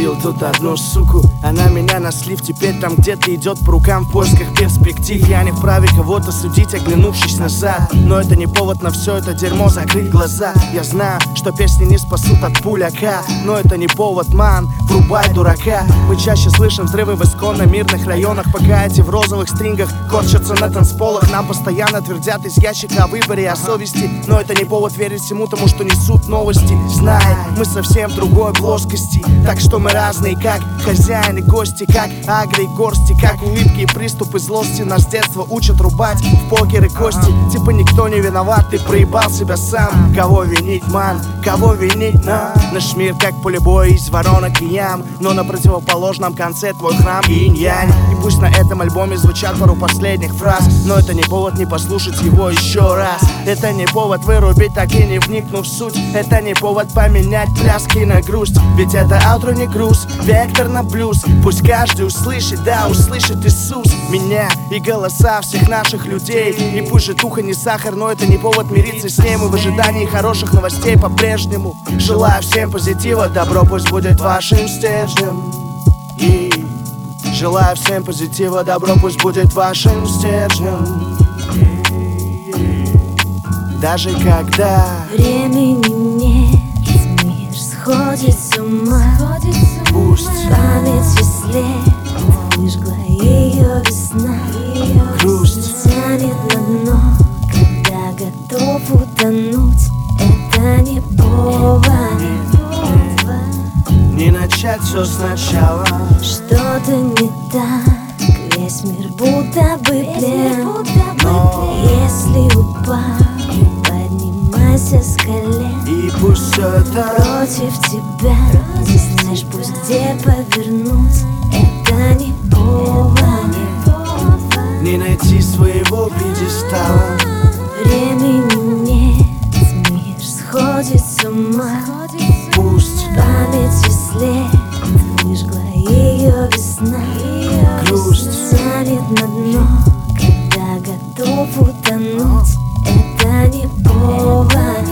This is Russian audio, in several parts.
видел тут одну суку. Она меня на слив, теперь там где-то идет по рукам в поисках перспектив. Я не вправе кого-то судить, оглянувшись назад, но это не повод на все это дерьмо закрыть глаза. Я знаю, что песни не спасут от пуляка, но это не повод, ман, врубай дурака. Мы чаще слышим взрывы в исконно мирных районах, пока эти в розовых стрингах корчатся на танцполах. Нам постоянно твердят из ящика о выборе и о совести, но это не повод верить всему тому, что несут новости. Знай, мы совсем в другой плоскости, так что мы разные, как хозяин и гости, как агро и горсти, как улыбки и приступы злости. Нас с детства учат рубать в покер и кости. Типа никто не виноват, ты проебал себя сам. Кого винить, ман, кого винить нам? Наш мир как поле боя из воронок и ям, но на противоположном конце твой храм и инь-янь. И пусть на этом альбоме звучат пару последних фраз, но это не повод не послушать его еще раз. Это не повод вырубить, так и не вникнув в суть. Это не повод поменять пляски на грусть, ведь это аутро не груз, вектор на блюз. Пусть каждый услышит, да, услышит Иисус меня и голоса всех наших людей. И пусть же туха не сахар, но это не повод мириться с ним. И в ожидании хороших новостей по-прежнему желаю всем позитива, добро пусть будет вашим стержнем. И желаю всем позитива, добро пусть будет вашим стержнем. Даже когда времени нет, мир сходит с ума. Пусть память след, выжгла ее весна. грусть Тянет на дно, когда готов утонуть. Это не повод не начать все сначала. что-то не так, весь мир будто бы плен. Но если упал, поднимайся с колен. и пусть все это Против тебя, не знаешь пусть где повернуть. Это не повод не найти своего пьедестала. времени нет, мир сходит с ума. Пусть Память след, выжгла ее весна. грусть Тянет на дно, когда готов утонуть. Это не повод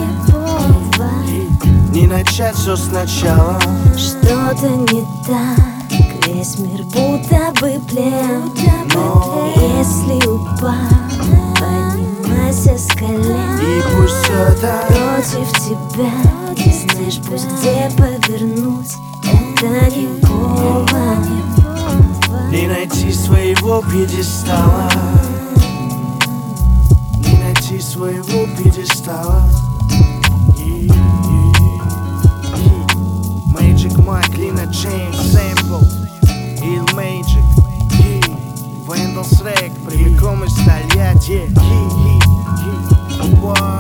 не начать все сначала. что-то не так, весь мир будто бы плен. Но если упал, поднимайся с колен. и пусть все это Против тебя, не знаешь пусть где повернуть. Это не повод не найти своего пьедестала. Не найти своего пьедестала. Magic Mike, Lina James, Sample, Il Magic, Vandals Rec, прямиком из Тольятти.